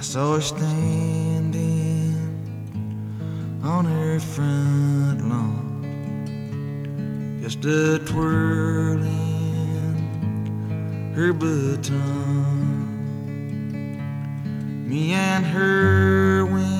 saw her standing on her front lawn, just a twirling her baton. Me and her went